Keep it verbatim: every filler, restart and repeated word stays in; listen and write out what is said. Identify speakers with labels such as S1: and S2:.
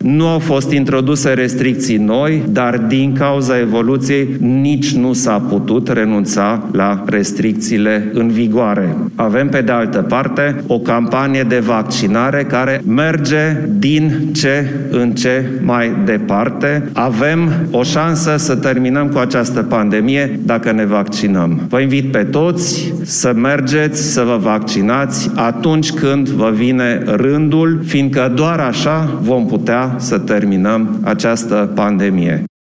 S1: Nu au fost introduse restricții noi, dar din cauza evoluției nici nu s-a putut renunța la restricțiile în vigoare. Avem, pe de altă parte, o campanie de vaccinare care merge din ce în ce mai departe. Avem o șansă să terminăm cu această pandemie dacă ne vaccinăm. Vă invit pe toți să mergeți să vă vaccinați atunci când vă vine rândul, fiindcă doar așa vom putea să terminăm această pandemie.